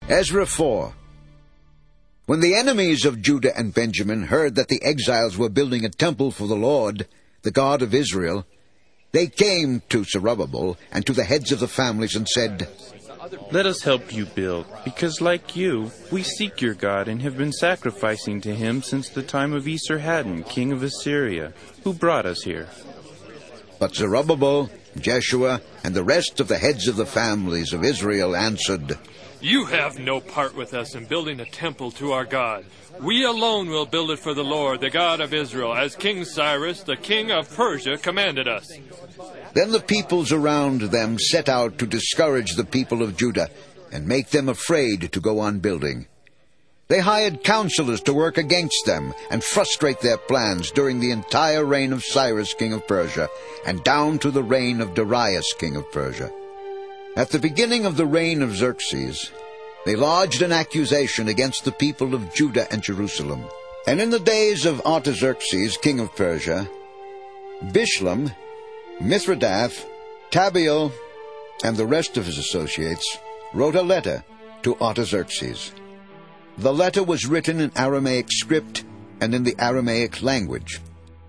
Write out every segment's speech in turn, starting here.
Ezra 4. When the enemies of Judah and Benjamin heard that the exiles were building a temple for the Lord, the God of Israel, they came to Zerubbabel and to the heads of the families and said, "Let us help you build, because like you, we seek your God and have been sacrificing to him since the time of Esarhaddon, king of Assyria, who brought us here." But Zerubbabel, Jeshua, and the rest of the heads of the families of Israel answered, "You have no part with us in building a temple to our God. We alone will build it for the Lord, the God of Israel, as King Cyrus, the king of Persia, commanded us." Then the peoples around them set out to discourage the people of Judah and make them afraid to go on building. They hired counselors to work against them and frustrate their plans during the entire reign of Cyrus, king of Persia, and down to the reign of Darius, king of Persia. At the beginning of the reign of Xerxes, they lodged an accusation against the people of Judah and Jerusalem. And in the days of Artaxerxes, king of Persia, Bishlam, Mithridath, Tabeel, and the rest of his associates wrote a letter to Artaxerxes. The letter was written in Aramaic script and in the Aramaic language.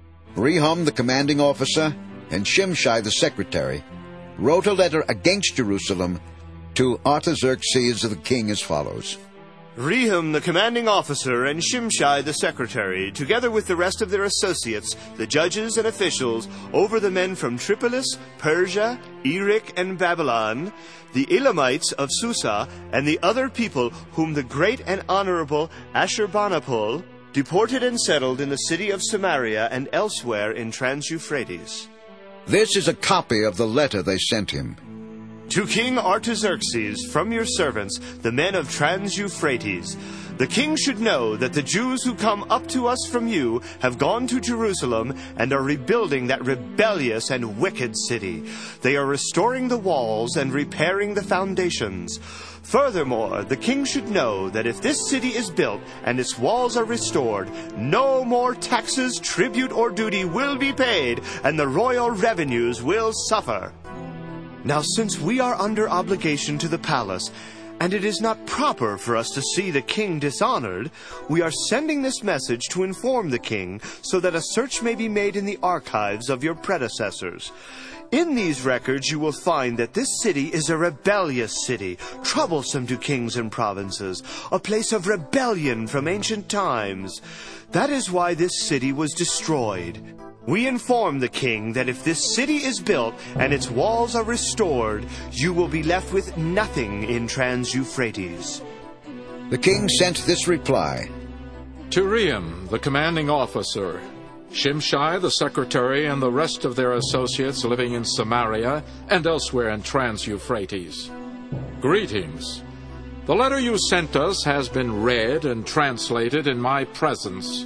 Rehum, the commanding officer, and Shimshai, the secretary, wrote a letter against Jerusalem to Artaxerxes the king as follows. Rehum, the commanding officer, and Shimshai, the secretary, together with the rest of their associates, the judges and officials, over the men from Tripolis, Persia, Erech, and Babylon, the Elamites of Susa, and the other people whom the great and honorable Ashurbanipal deported and settled in the city of Samaria and elsewhere in Trans-Euphrates. This is a copy of the letter they sent him. To King Artaxerxes, from your servants, the men of Trans-Euphrates, the king should know that the Jews who come up to us from you have gone to Jerusalem and are rebuilding that rebellious and wicked city. They are restoring the walls and repairing the foundations. Furthermore, the king should know that if this city is built and its walls are restored, no more taxes, tribute, or duty will be paid, and the royal revenues will suffer. Now, since we are under obligation to the palace, and it is not proper for us to see the king dishonored, we are sending this message to inform the king so that a search may be made in the archives of your predecessors. In these records you will find that this city is a rebellious city, troublesome to kings and provinces, a place of rebellion from ancient times. That is why this city was destroyed. We inform the king that if this city is built and its walls are restored, you will be left with nothing in Trans-Euphrates. The king sent this reply. To Rehum, the commanding officer, Shimshai, the secretary, and the rest of their associates living in Samaria and elsewhere in Trans-Euphrates. Greetings. The letter you sent us has been read and translated in my presence.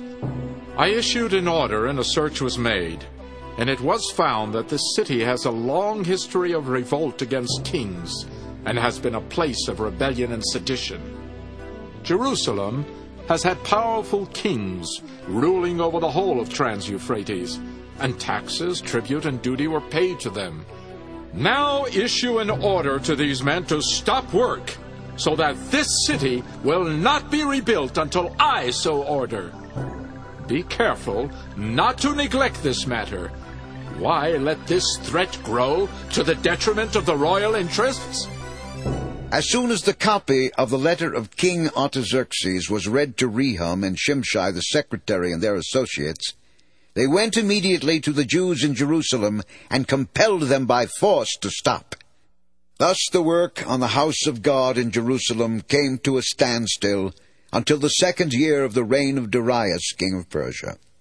I issued an order and a search was made, and it was found that this city has a long history of revolt against kings and has been a place of rebellion and sedition. Jerusalem has had powerful kings ruling over the whole of Trans-Euphrates, and taxes, tribute, and duty were paid to them. Now issue an order to these men to stop work, so that this city will not be rebuilt until I so order. Be careful not to neglect this matter. Why let this threat grow to the detriment of the royal interests? As soon as the copy of the letter of King Artaxerxes was read to Rehum and Shimshai the secretary and their associates, they went immediately to the Jews in Jerusalem and compelled them by force to stop. Thus the work on the house of God in Jerusalem came to a standstill until the 2nd year of the reign of Darius, king of Persia.